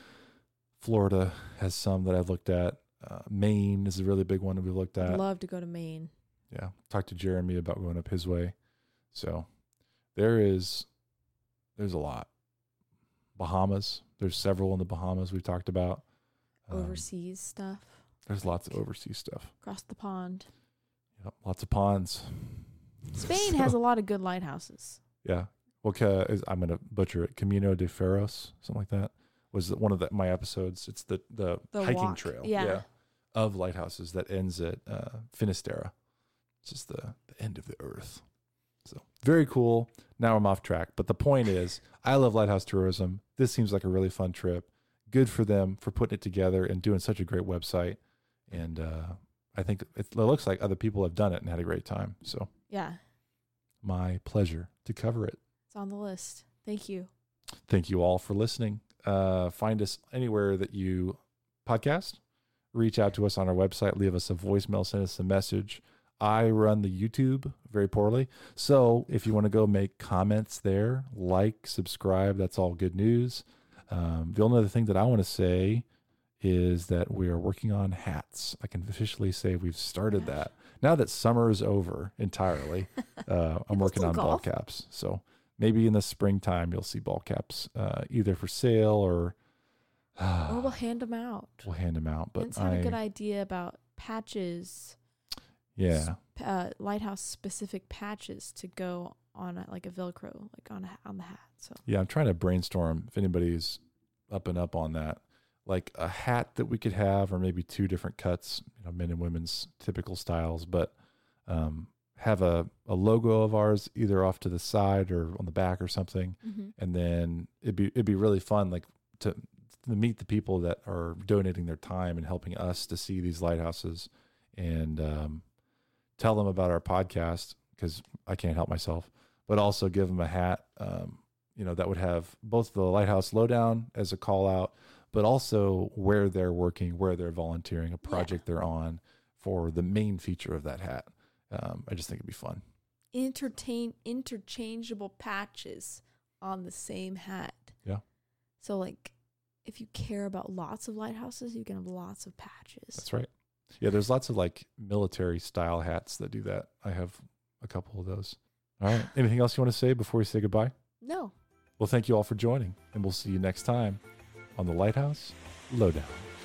A: Florida has some that I've looked at. Maine is a really big one that we've looked at.
B: I'd love to go to Maine.
A: Yeah. Talked to Jeremy about going up his way. So there's a lot. Bahamas. There's several in the Bahamas we've talked about.
B: Overseas stuff.
A: There's lots of overseas stuff.
B: Across the pond.
A: Yep. Lots of ponds.
B: Spain has a lot of good lighthouses.
A: Yeah. Well, I'm going to butcher it. Camino de Ferros, something like that, was one of my episodes. It's the hiking trail of lighthouses that ends at Finisterre. It's just the end of the earth. So very cool. Now I'm off track. But the point is, I love lighthouse tourism. This seems like a really fun trip. Good for them for putting it together and doing such a great website. And I think it looks like other people have done it and had a great time. So
B: yeah,
A: my pleasure to cover it.
B: It's on the list. Thank you.
A: Thank you all for listening. Find us anywhere that you podcast. Reach out to us on our website. Leave us a voicemail. Send us a message. I run the YouTube very poorly. So if you want to go make comments there, like, subscribe, that's all good news. The only other thing that I want to say is that we are working on hats. I can officially say we've started that. Now that summer is over entirely, I'm working on ball caps. So maybe in the springtime, you'll see ball caps either for sale or
B: we'll hand them out.
A: We'll hand them out. But
B: Vince had a good idea about patches.
A: Yeah.
B: Lighthouse specific patches to go on a Velcro, like on the hat. So
A: yeah, I'm trying to brainstorm if anybody's up on that, like a hat that we could have, or maybe 2 different cuts, men and women's typical styles, but have a logo of ours either off to the side or on the back or something.
B: Mm-hmm.
A: And then it'd be really fun, like to meet the people that are donating their time and helping us to see these lighthouses, and tell them about our podcast, because I can't help myself, but also give them a hat, that would have both the Lighthouse Lowdown as a call out, but also where they're working, where they're volunteering, a project they're on, for the main feature of that hat. I just think it'd be fun.
B: Interchangeable patches on the same hat.
A: Yeah.
B: So like, if you care about lots of lighthouses, you can have lots of patches.
A: That's right. Yeah, there's lots of like military style hats that do that. I have a couple of those. All right. Anything else you want to say before we say goodbye?
B: No.
A: Well, thank you all for joining, and we'll see you next time on the Lighthouse Lowdown.